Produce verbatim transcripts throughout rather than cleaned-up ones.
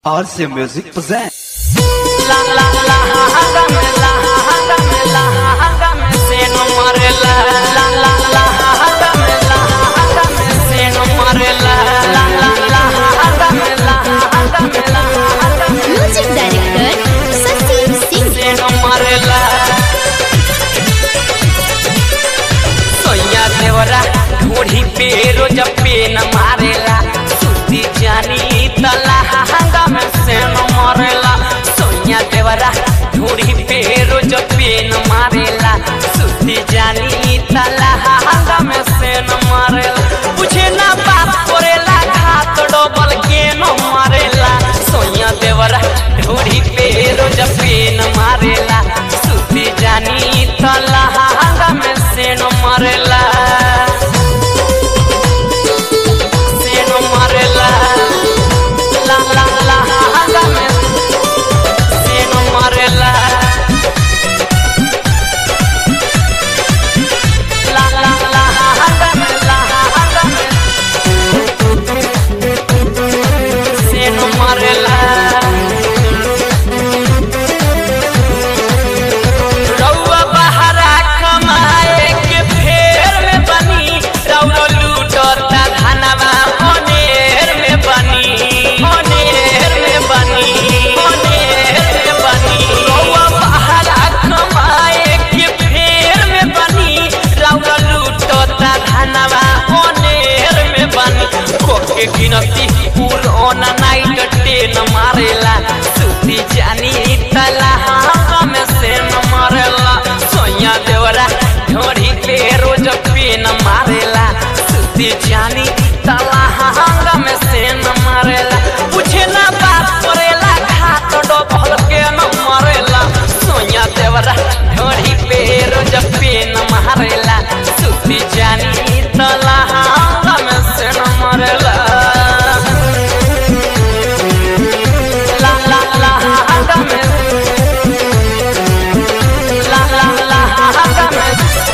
R C Music presents. La la la hanga me la hanga me la hanga me se no mare la la la la hanga me la hanga me se no mare la la la la hanga me la hanga me la hanga me Music director Sasi Singh se no mare la सोया देवरा ढोढ़ी पे रोज पे न मारेला सुती जानी तला हंगा में से न मरेला सोया देवरा ढोढ़ी पे रोज पे न मारेला सुती जानी तला हंगा में से न मरेला पूछे ना बात करेला हाथ डबल के न मारेला सोया देवरा ढोढ़ी पे रोज पे न मारेला सुती जानी तला हंगा में से न मरेला से न मरेला ला ला ला हंगा में से न मरेला ला ला ला हंगा में ला हंगा में से न मरेला रउआ बहरा कमाए के फेर में बनी रउआ लूटता धनवा ओनेर में बनी ओनेर में बनी ओनेर में बनी रउआ बहरा कमाए के फेर में बनी रउआ लूटता धनवा ओनेर में बनी कोके गिनती पुरोना नाइट टेन मारेला सुती जानी तला में से न मारेला सोया देवरा ढोढ़ी पे रोज पे न मारेला सुती जानी तला हंगा में से न मारेला पूछे ना बात करेला हाथ डबल के न मारेला सोया देवरा ढोढ़ी पे रोज पे न मारेला सुती जानी तला हंगा में से न मारेला ला ला ला हंगा में ला ला ला हंगा में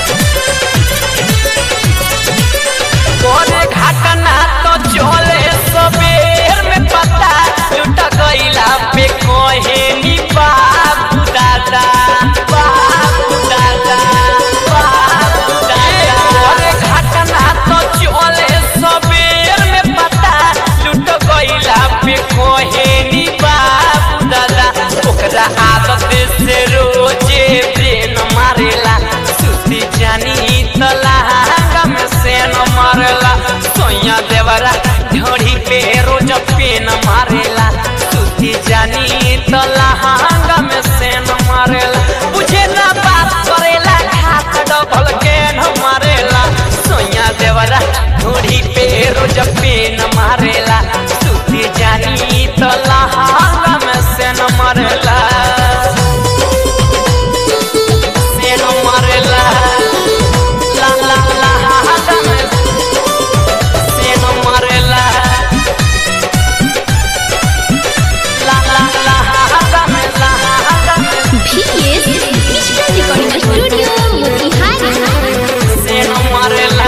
कोरे घटना तो चले सबेर में पता लुट गईला पे कोहे नी बाबू दादा बाबू दादा बाबू दादा कोरे घटना तो चले सबेर में पता लुट गईला पे कोहे नी बाबू दादा ओकरा आदत से रोजे ब्रेन मारेला सुती जानी तला हंगा में से न मारेला सोया देवरा ढोढ़ी पे रोज पे न मारेला सुती जानी तला हंगा में से न मारेला पूछे ना बात करेला हाथ डबल के न मारेला सोया देवरा ढोढ़ी पे रोज पे न मारेला सुती जानी तला हंगा में से न मारेला से न मारेला ला ला ला हंगा में से न मारेला ला ला ला हंगा में ला हंगा में V S Digital Recording Studio Motihari से न मारेला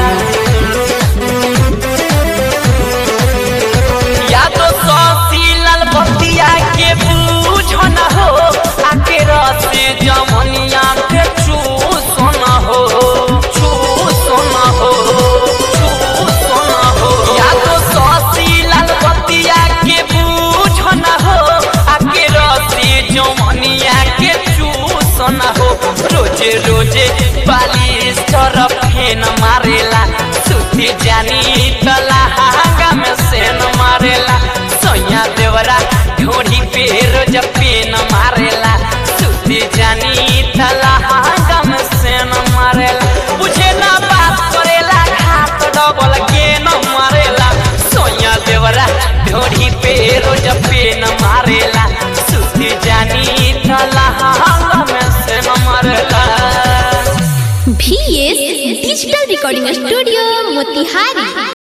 या तो सौसी लाल बतिया के बूझो न हो आके रसे जमनिया के चूसो न हो चूसो न हो चूसो न हो या तो सौसी लाल बतिया के बूझो न हो आके रसे जमनिया के चूसो न हो रोजे रोजे बालिश तरफ फेन मारेला सुती जानी तला हंगा में से न मारेला सोया देवरा ढोढ़ी पे रोज पे न मारेला सुती जानी तला हंगा में से न मारेला पूछे ना बात करेला हाथ डबल के न मारेला सोया देवरा ढोढ़ी पे रोज पे न मारेला सुती जानी तला हंगा में से न मारेला V S Digital Recording Studio Motihari